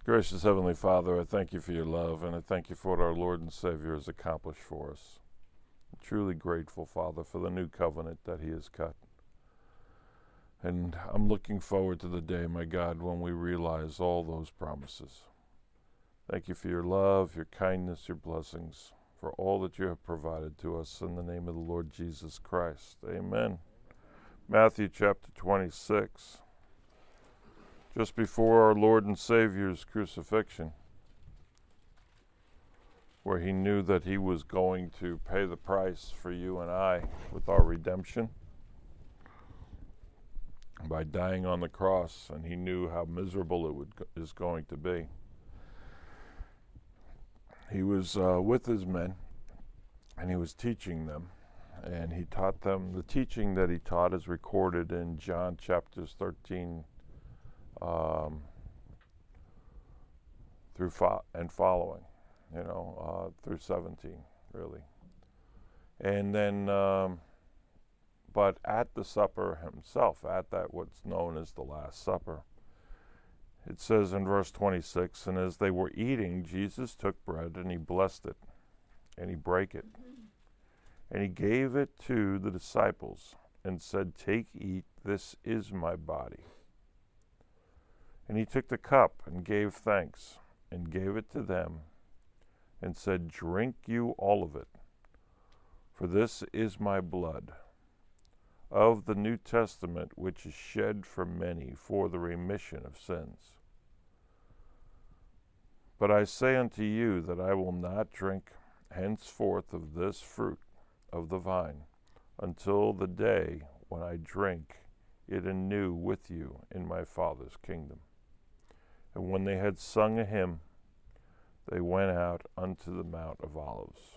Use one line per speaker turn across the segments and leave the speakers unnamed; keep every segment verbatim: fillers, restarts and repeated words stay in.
Gracious Heavenly Father, I thank you for your love, and I thank you for what our Lord and Savior has accomplished for us. I'm truly grateful, Father, for the new covenant that he has cut. And I'm looking forward to the day, my God, when we realize all those promises. Thank you for your love, your kindness, your blessings, for all that you have provided to us in the name of the Lord Jesus Christ. Amen. Matthew chapter twenty-six. Just before our Lord and Savior's crucifixion, where he knew that he was going to pay the price for you and I with our redemption by dying on the cross, and he knew how miserable it would, is going to be. He was uh, with his men, and he was teaching them, and he taught them. The teaching that he taught is recorded in John chapters thirteen Um, through fo- and following, you know, uh, through seventeen, really. And then, um, but at the supper himself, at that what's known as the Last Supper, it says in verse twenty-six, and as they were eating, Jesus took bread and he blessed it, and he brake it, and he gave it to the disciples and said, "Take, eat, this is my body." And he took the cup and gave thanks and gave it to them and said, "Drink you all of it, for this is my blood of the New Testament, which is shed for many for the remission of sins. But I say unto you that I will not drink henceforth of this fruit of the vine until the day when I drink it anew with you in my Father's kingdom." And when they had sung a hymn, they went out unto the Mount of Olives.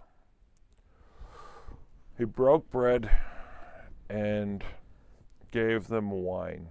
He broke bread and gave them wine.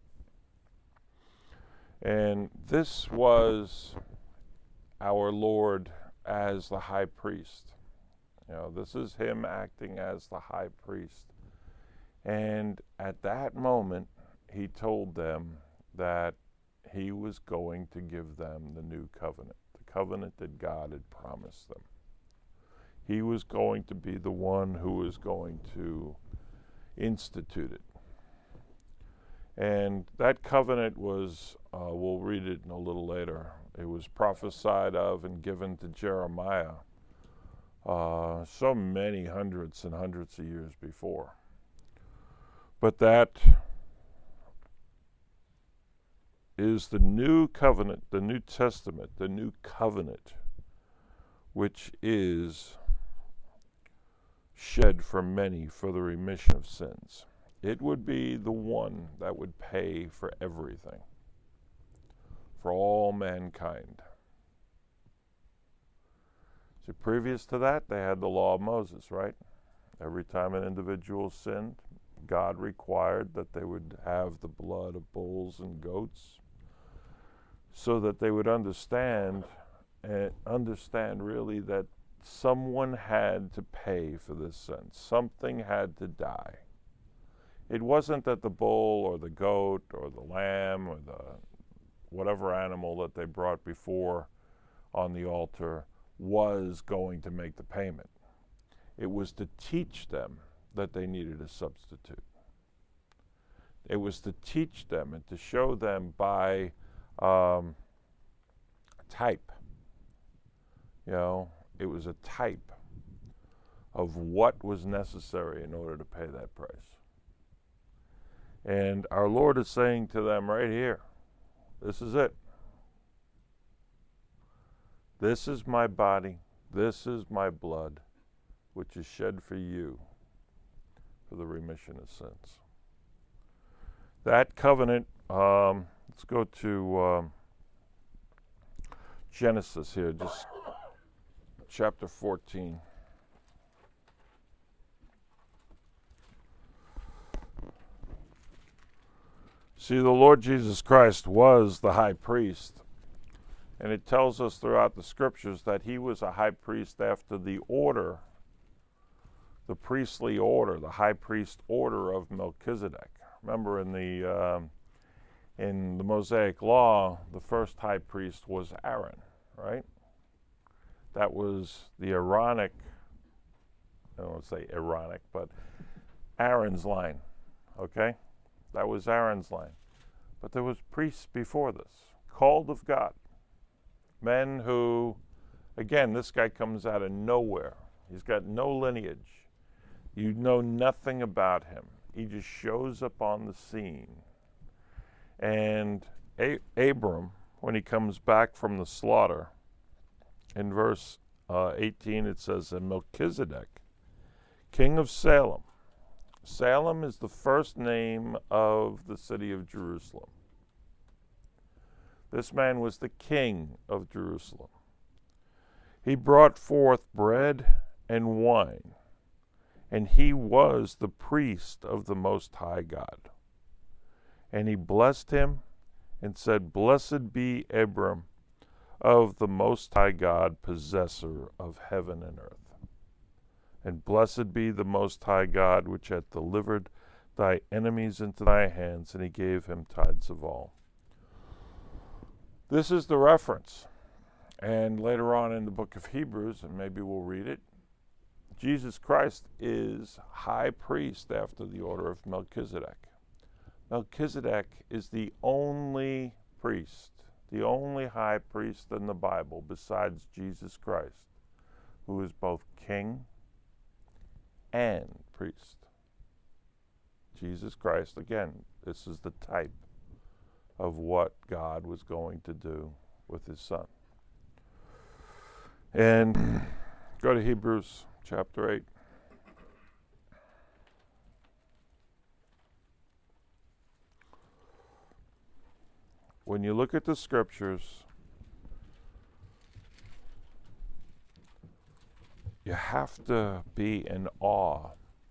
And this was our Lord as the high priest. You know, this is him acting as the high priest. And at that moment, he told them that he was going to give them the new covenant, the covenant that God had promised them. He was going to be the one who was going to institute it. And that covenant was, uh, we'll read it in a little later, it was prophesied of and given to Jeremiah uh, so many hundreds and hundreds of years before. But that is the new covenant, the New Testament, the new covenant, which is shed for many for the remission of sins. It would be the one that would pay for everything, for all mankind. So previous to that, they had the law of Moses, right? Every time an individual sinned, God required that they would have the blood of bulls and goats, so that they would understand and understand really that someone had to pay for this sin. Something had to die. It wasn't that the bull or the goat or the lamb or the whatever animal that they brought before on the altar was going to make the payment. It was to teach them that they needed a substitute. It was to teach them and to show them by Um, type. You know, it was a type of what was necessary in order to pay that price. And our Lord is saying to them right here, this is it. This is my body, this is my blood, which is shed for you for the remission of sins. That covenant, um, let's go to um, Genesis here, just chapter fourteen. See, the Lord Jesus Christ was the high priest, and it tells us throughout the scriptures that he was a high priest after the order, the priestly order, the high priest order of Melchizedek. Remember in the um, In the Mosaic Law, the first high priest was Aaron, right? That was the Aaronic, I don't want to say Aaronic, but Aaron's line, okay? That was Aaron's line. But there was priests before this, called of God, men who, again, this guy comes out of nowhere. He's got no lineage. You know nothing about him. He just shows up on the scene. And A- Abram, when he comes back from the slaughter, in verse uh, eighteen it says, and Melchizedek, king of Salem. Salem is the first name of the city of Jerusalem. This man was the king of Jerusalem. He brought forth bread and wine, and he was the priest of the Most High God. And he blessed him and said, Blessed be Abram of the Most High God, possessor of heaven and earth. And blessed be the Most High God, which hath delivered thy enemies into thy hands, and he gave him tithes of all. This is the reference. And later on in the book of Hebrews, and maybe we'll read it, Jesus Christ is high priest after the order of Melchizedek. Melchizedek is the only priest, the only high priest in the Bible besides Jesus Christ, who is both king and priest. Jesus Christ, again, this is the type of what God was going to do with his son. And go to Hebrews chapter eight. When you look at the scriptures, you have to be in awe.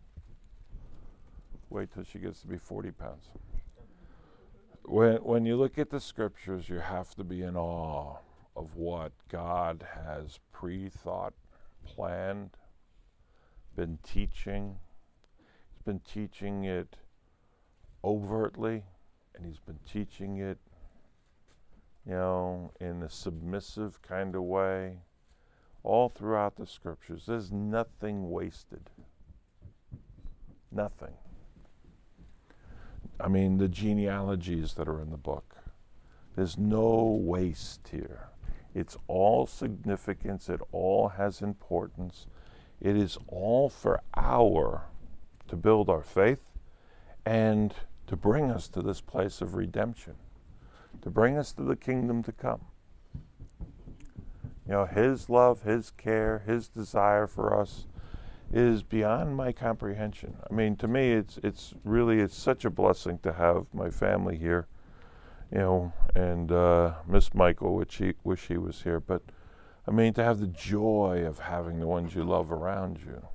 Wait till she gets to be forty pounds. When, when you look at the scriptures, you have to be in awe of what God has pre-thought, planned, been teaching. He's been teaching it overtly, and he's been teaching it, you know, in a submissive kind of way, all throughout the scriptures. There's nothing wasted. Nothing. I mean, the genealogies that are in the book, there's no waste here. It's all significance. It all has importance. It is all for our, to build our faith and to bring us to this place of redemption, to bring us to the kingdom to come. You know, his love, his care, his desire for us is beyond my comprehension. I mean, to me, it's it's really, it's such a blessing to have my family here, you know, and uh, Miss Michael, which he, wish he was here, but I mean, to have the joy of having the ones you love around you,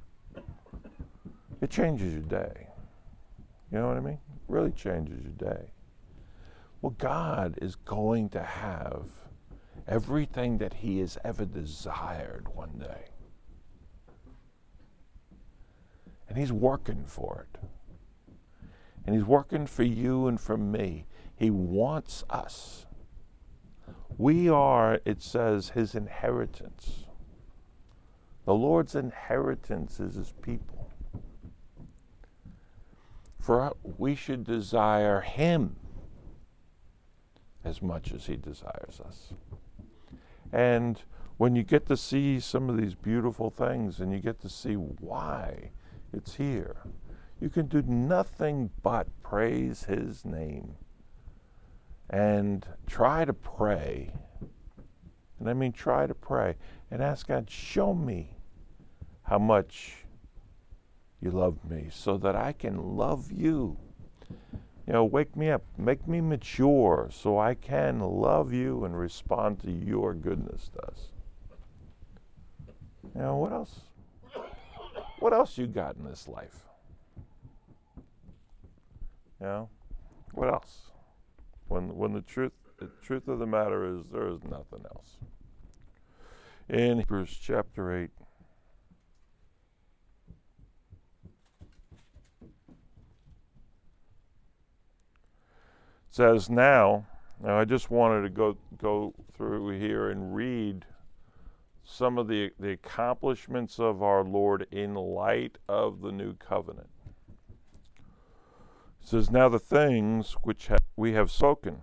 it changes your day. You know what I mean? It really changes your day. Well, God is going to have everything that he has ever desired one day. And he's working for it. And he's working for you and for me. He wants us. We are, it says, his inheritance. The Lord's inheritance is his people. For we should desire him as much as he desires us. And when you get to see some of these beautiful things and you get to see why it's here, you can do nothing but praise his name and try to pray. And I mean try to pray and ask God, show me how much you love me so that I can love you. You know, wake me up, make me mature so I can love you and respond to your goodness to us. You know, what else? What else you got in this life? You know, what else? When when the truth the truth of the matter is there is nothing else. In Hebrews chapter eight, it says now, now I just wanted to go go through here and read some of the, the accomplishments of our Lord in light of the new covenant. It says, now the things which ha- we have spoken,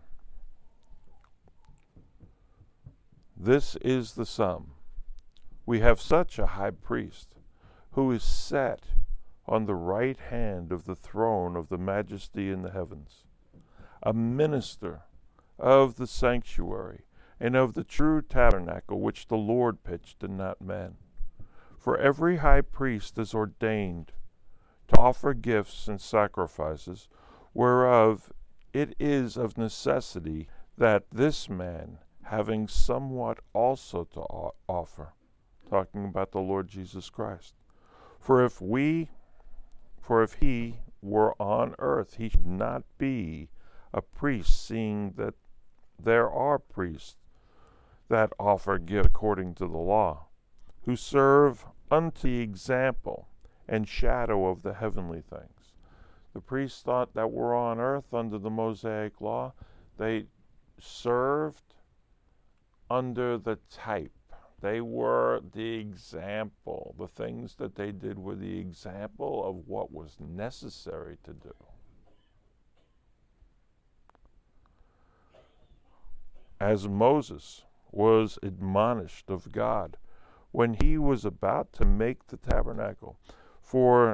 this is the sum. We have such a high priest who is set on the right hand of the throne of the majesty in the heavens, a minister of the sanctuary and of the true tabernacle which the Lord pitched and not man. For every high priest is ordained to offer gifts and sacrifices, whereof it is of necessity that this man, having somewhat also to offer, talking about the Lord Jesus Christ. For if we, for if he were on earth, he should not be a priest, seeing that there are priests that offer gifts according to the law, who serve unto the example and shadow of the heavenly things. The priests thought that were on earth under the Mosaic law, they served under the type. They were the example. The things that they did were the example of what was necessary to do. As Moses was admonished of God when he was about to make the tabernacle, for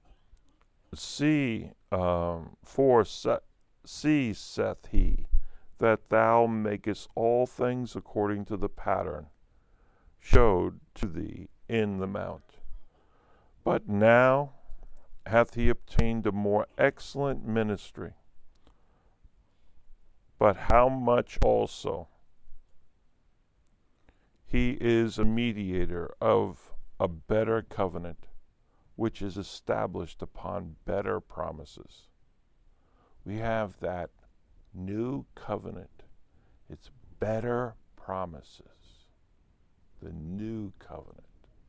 see, um, for se- see, saith he, that thou makest all things according to the pattern showed to thee in the mount. But now hath he obtained a more excellent ministry. But how much also he is a mediator of a better covenant, which is established upon better promises. We have that new covenant. It's better promises. The new covenant.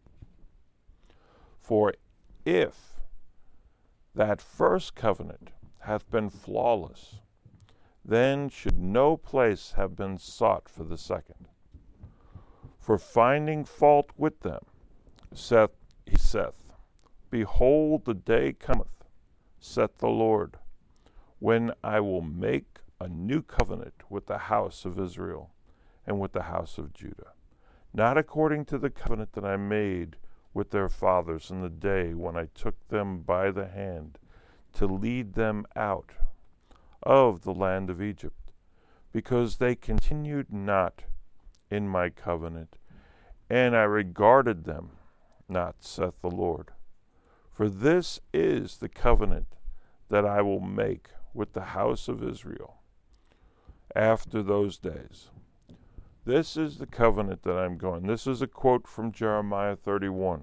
For if that first covenant hath been flawless, then should no place have been sought for the second. For finding fault with them, saith he saith, Behold, the day cometh, saith the Lord, when I will make a new covenant with the house of Israel and with the house of Judah, not according to the covenant that I made with their fathers in the day when I took them by the hand to lead them out of the land of Egypt, because they continued not in my covenant, and I regarded them not, saith the Lord. For this is the covenant that I will make with the house of Israel after those days. This is the covenant that I'm going. This is a quote from Jeremiah thirty-one.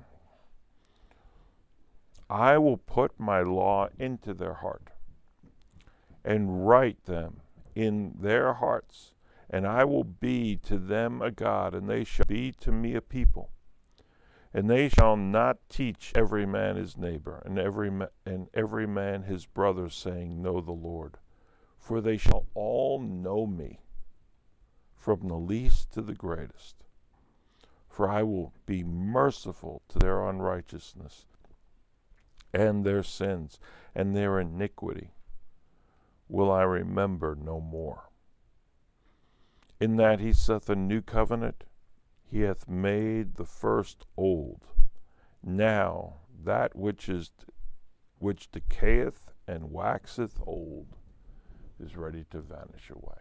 I will put my law into their heart and write them in their hearts, and I will be to them a God, and they shall be to me a people. And they shall not teach every man his neighbor, and every ma- and every man his brother, saying, Know the Lord. For they shall all know me, from the least to the greatest. For I will be merciful to their unrighteousness, and their sins, and their iniquity will I remember no more. In that he saith a new covenant, he hath made the first old. Now that which is which decayeth and waxeth old is ready to vanish away.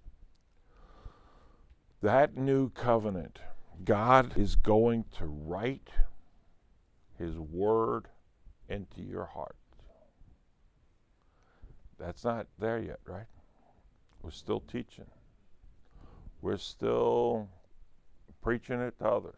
That new covenant, God is going to write his word into your heart. That's not there yet, right? We're still teaching. We're still preaching it to others.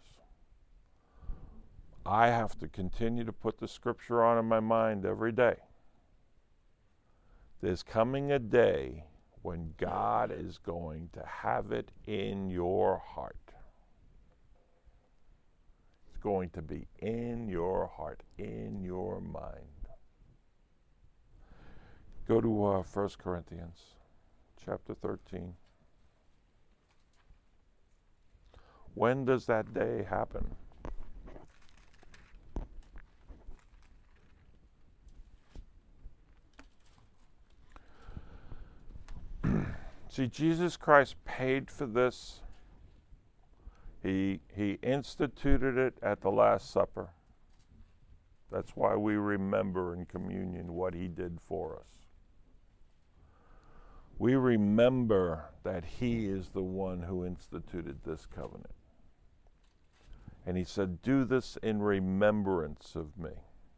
I have to continue to put the scripture on in my mind every day. There's coming a day when God is going to have it in your heart. It's going to be in your heart, in your mind. Go to uh, First Corinthians chapter thirteen. When does that day happen? See, Jesus Christ paid for this. He, he instituted it at the Last Supper. That's why we remember in communion what he did for us. We remember that he is the one who instituted this covenant. And he said, do this in remembrance of me.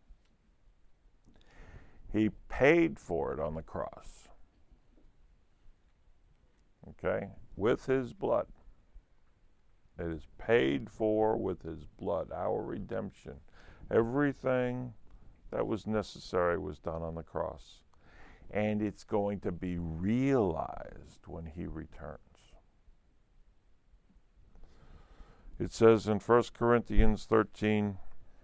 He paid for it on the cross. Okay? With his blood. It is paid for with his blood, our redemption. Everything that was necessary was done on the cross. And it's going to be realized when he returns. It says in First Corinthians thirteen,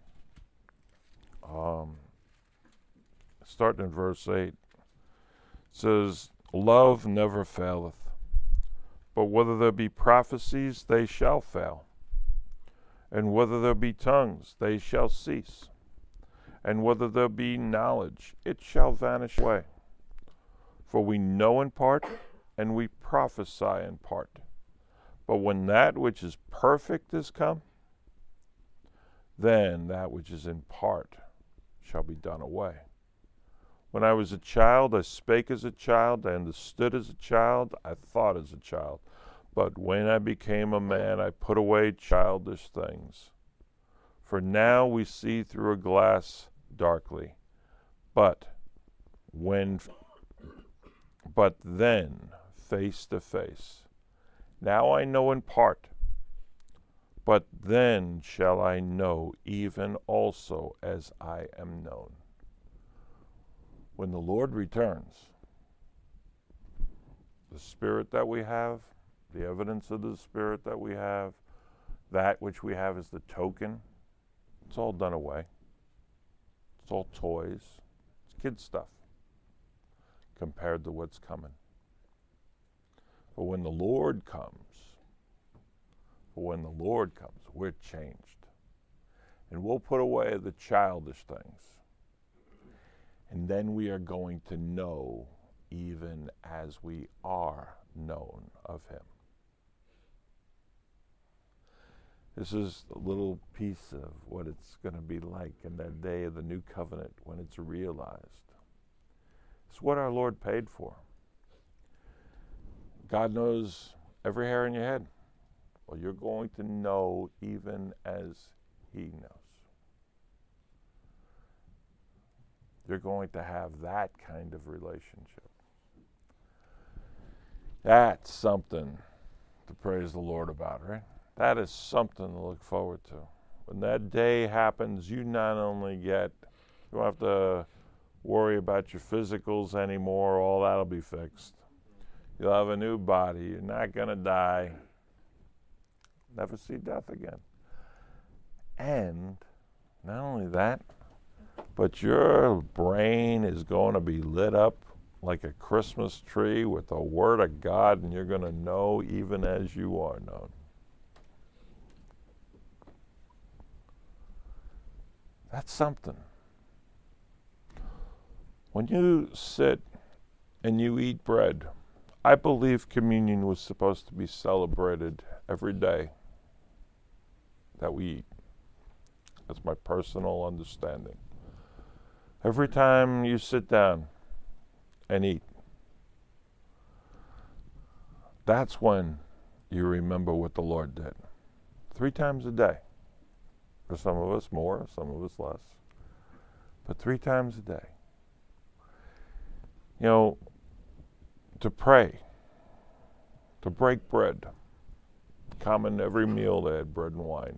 um, starting in verse eight, it says, love never faileth, but whether there be prophecies, they shall fail. And whether there be tongues, they shall cease. And whether there be knowledge, it shall vanish away. For we know in part, and we prophesy in part. But when that which is perfect is come, then that which is in part shall be done away. When I was a child, I spake as a child, I understood as a child, I thought as a child. But when I became a man, I put away childish things. For now we see through a glass darkly, but when, but then face to face. Now I know in part, but then shall I know even also as I am known. When the Lord returns, the Spirit that we have, the evidence of the Spirit that we have, that which we have as the token, it's all done away. It's all toys. It's kid stuff compared to what's coming. But when the Lord comes, but when the Lord comes, we're changed. And we'll put away the childish things. And then we are going to know even as we are known of him. This is a little piece of what it's going to be like in that day of the new covenant when it's realized. It's what our Lord paid for. God knows every hair in your head. Well, you're going to know even as he knows. You're going to have that kind of relationship. That's something to praise the Lord about, right? That is something to look forward to. When that day happens, you not only get, you don't have to worry about your physicals anymore, all that'll be fixed. You'll have a new body, you're not going to die, never see death again. And not only that, but your brain is going to be lit up like a Christmas tree with the Word of God, and you're going to know even as you are known. That's something. When you sit and you eat bread, I believe communion was supposed to be celebrated every day that we eat. That's my personal understanding. Every time you sit down and eat, that's when you remember what the Lord did. Three times a day. For some of us more, some of us less. But three times a day. You know, to pray, to break bread. Common every meal they had bread and wine.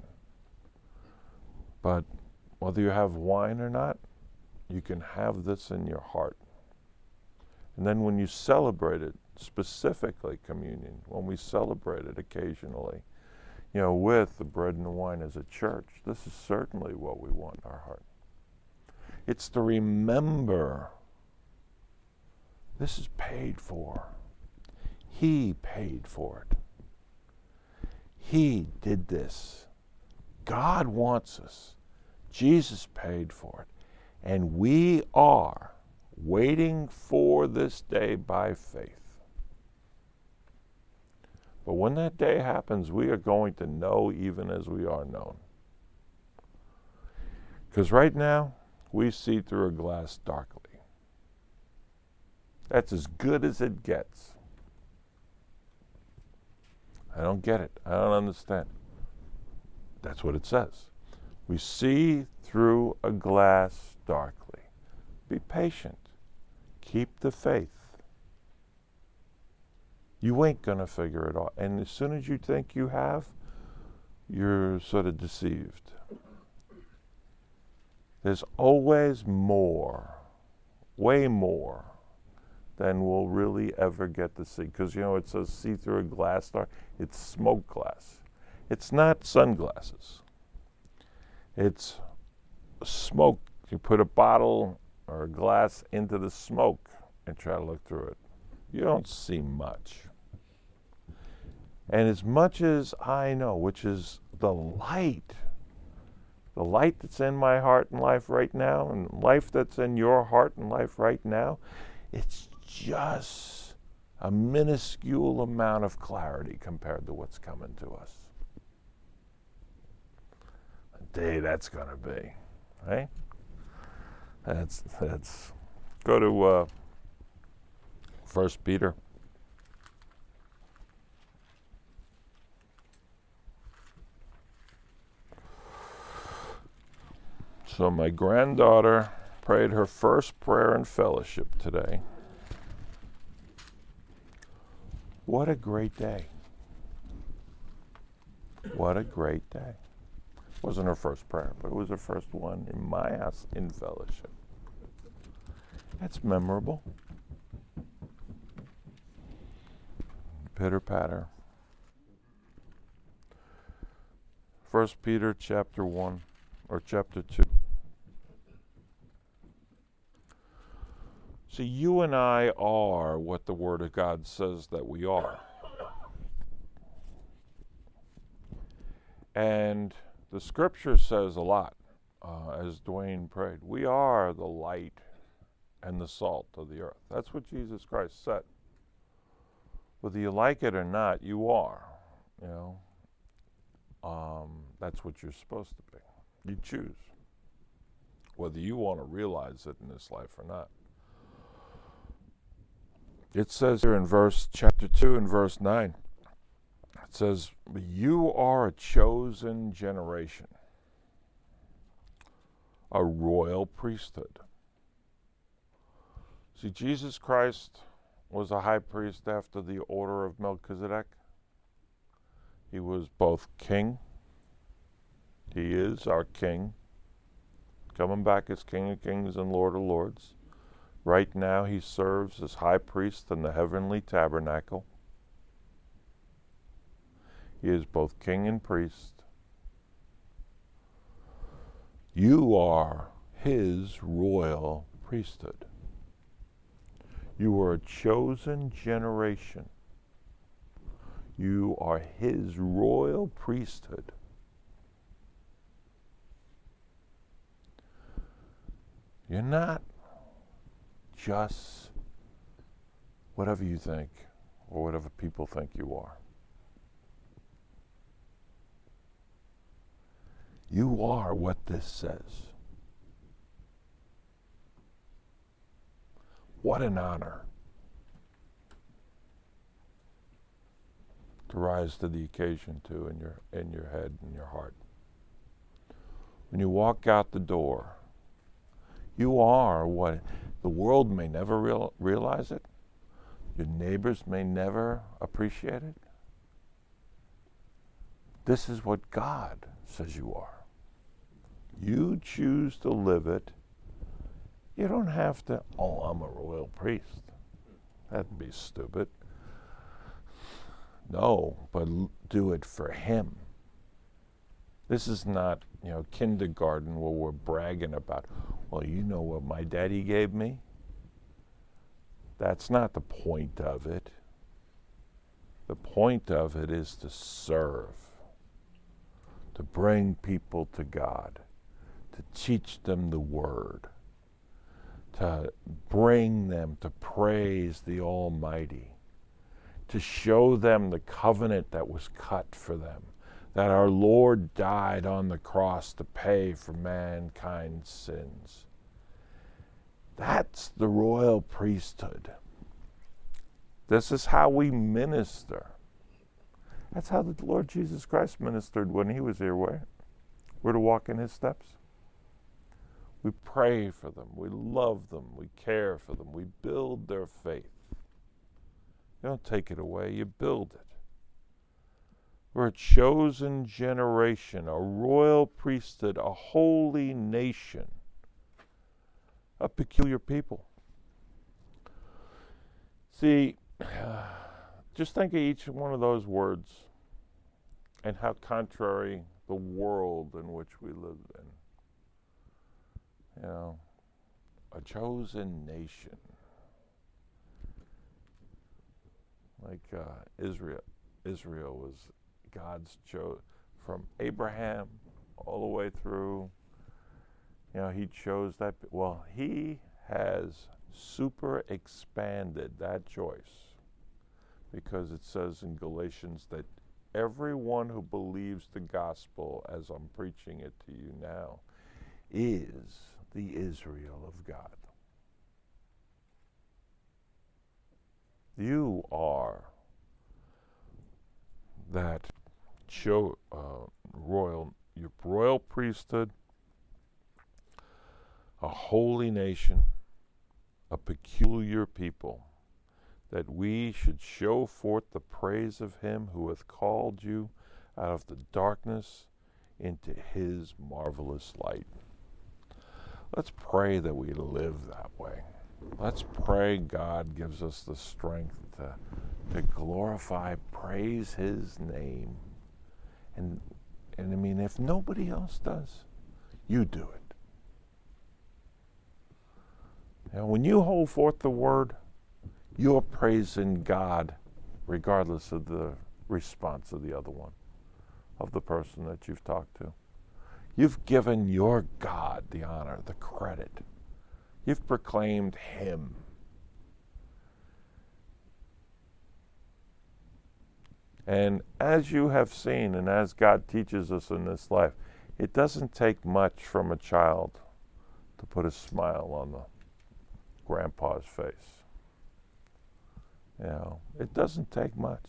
But whether you have wine or not, you can have this in your heart. And then when you celebrate it, specifically communion, when we celebrate it occasionally, you know, with the bread and the wine as a church, this is certainly what we want in our heart. It's to remember this is paid for. He paid for it. He did this. God wants us. Jesus paid for it. And we are waiting for this day by faith. But when that day happens, we are going to know even as we are known. Because right now, we see through a glass darkly. That's as good as it gets. I don't get it. I don't understand. That's what it says. We see through a glass darkly. Be patient. Keep the faith. You ain't going to figure it out. And as soon as you think you have, you're sort of deceived. There's always more, way more, than we'll really ever get to see. Because, you know, it says see through a glass dark. It's smoke glass. It's not sunglasses. It's smoke. You put a bottle or a glass into the smoke and try to look through it. You don't see much. And as much as I know, which is the light, the light that's in my heart and life right now, and life that's in your heart and life right now, it's just a minuscule amount of clarity compared to what's coming to us. The day that's going to be, right? That's, that's, go to uh, First Peter. So my granddaughter prayed her first prayer in fellowship today. What a great day. What a great day. It wasn't her first prayer, but it was her first one in my house in fellowship. That's memorable. Pitter patter. First Peter chapter one or chapter two. See, you and I are what the Word of God says that we are. And the Scripture says a lot, uh, as Dwayne prayed. We are the light and the salt of the earth. That's what Jesus Christ said. Whether you like it or not, you are. You know, um, that's what you're supposed to be. You choose whether you want to realize it in this life or not. It says here in verse chapter two and verse nine, it says, you are a chosen generation, a royal priesthood. See, Jesus Christ was a high priest after the order of Melchizedek. He was both king. He is our king, coming back as King of Kings and Lord of Lords. Right now, he serves as high priest in the heavenly tabernacle. He is both king and priest. You are his royal priesthood. You are a chosen generation. You are his royal priesthood. You're not just whatever you think or whatever people think you are. You are what this says. What an honor to rise to the occasion too in your in your head and your heart. When you walk out the door, you are what the world may never real, realize it. Your neighbors may never appreciate it. This is what God says you are. You choose to live it. You don't have to, oh, I'm a royal priest. That'd be stupid. No, but do it for him. This is not, you know, kindergarten where we're bragging about, well, you know what my daddy gave me? That's not the point of it. The point of it is to serve, to bring people to God, to teach them the Word, to bring them to praise the Almighty, to show them the covenant that was cut for them, that our Lord died on the cross to pay for mankind's sins. That's the royal priesthood. This is how we minister. That's how the Lord Jesus Christ ministered when he was here, right? We're to walk in his steps. We pray for them. We love them. We care for them. We build their faith. You don't take it away. You build it. We're a chosen generation, a royal priesthood, a holy nation, a peculiar people. See, just think of each one of those words and how contrary the world in which we live in. You know, a chosen nation. Like uh, Israel. Israel was God's chose from Abraham all the way through. You know, he chose that. Well, he has super expanded that choice, because it says in Galatians that everyone who believes the gospel as I'm preaching it to you now is the Israel of God. You are that show, uh, royal, your royal priesthood, a holy nation, a peculiar people, that we should show forth the praise of him who hath called you out of the darkness into his marvelous light. Let's pray that we live that way. Let's pray God gives us the strength to, to glorify, praise his name. And, and I mean, if nobody else does, you do it. Now, when you hold forth the word, you're praising God regardless of the response of the other one, of the person that you've talked to. You've given your God the honor, the credit. You've proclaimed him. And as you have seen, and as God teaches us in this life, it doesn't take much from a child to put a smile on the grandpa's face. You know, it doesn't take much.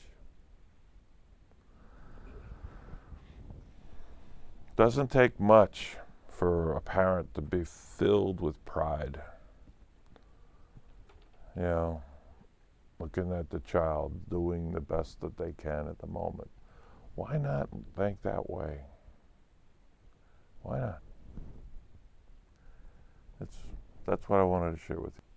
Doesn't take much for a parent to be filled with pride. You know, looking at the child doing the best that they can at the moment. Why not think that way? Why not? That's, that's what I wanted to share with you.